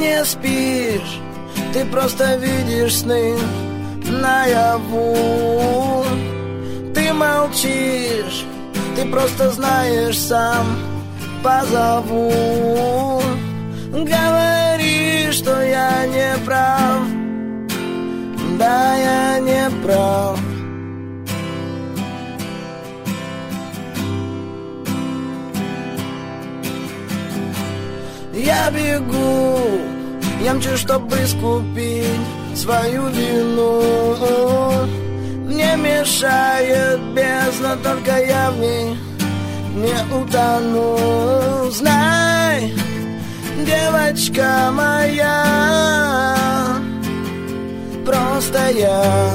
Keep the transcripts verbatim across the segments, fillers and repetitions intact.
не спишь, ты просто видишь сны наяву. Ты молчишь, ты просто знаешь сам, позову. Говори, что я не прав, да, я не прав. Я бегу, я мчу, чтобы искупить свою вину. Мне мешает бездна, только я в ней не утону. Знай, девочка моя, просто я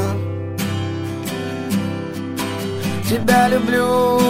тебя люблю.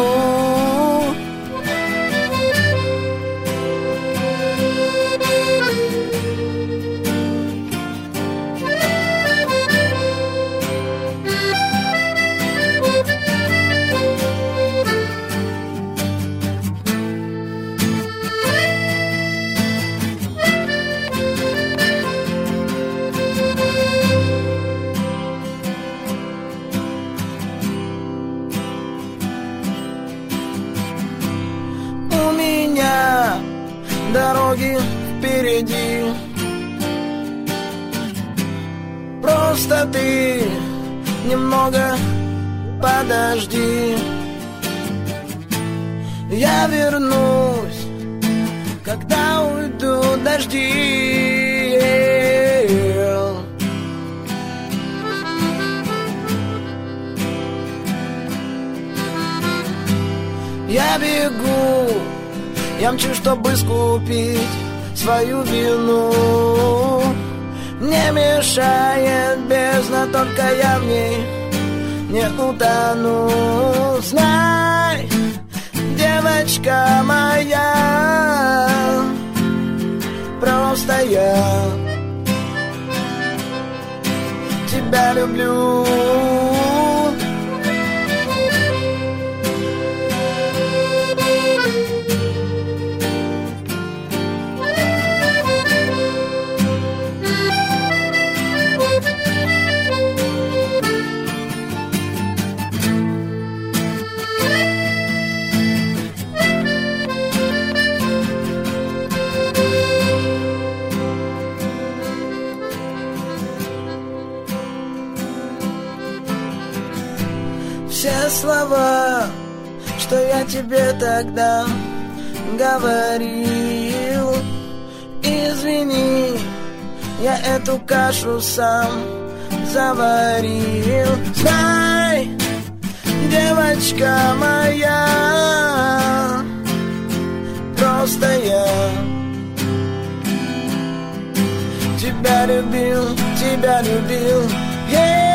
Дороги впереди, просто ты немного подожди. Я вернусь, когда уйдут дожди. Я бегу, я мчу, чтобы искупить свою вину. Мне мешает бездна, только я в ней не утону. Знай, девочка моя, просто я тебя люблю. Все слова, что я тебе тогда говорил, извини, я эту кашу сам заварил. Знай, девочка моя, просто я тебя любил, тебя любил, yeah.